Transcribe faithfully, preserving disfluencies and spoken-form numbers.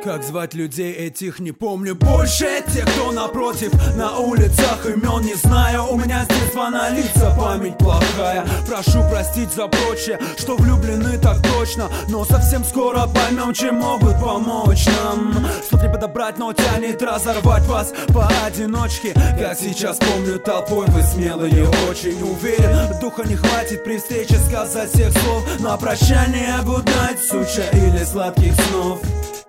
Как звать людей этих не помню больше. Те, кто напротив, на улицах имен не знаю. У меня с детства на лица память плохая. Прошу простить за прочее, что влюблены так точно. Но совсем скоро поймем, чем могут помочь нам. Слов не подобрать, но тянет разорвать вас поодиночке. Как сейчас помню, толпой вы смелые, очень уверен. Духа не хватит при встрече сказать всех слов. На прощание good night, суча, или сладких снов.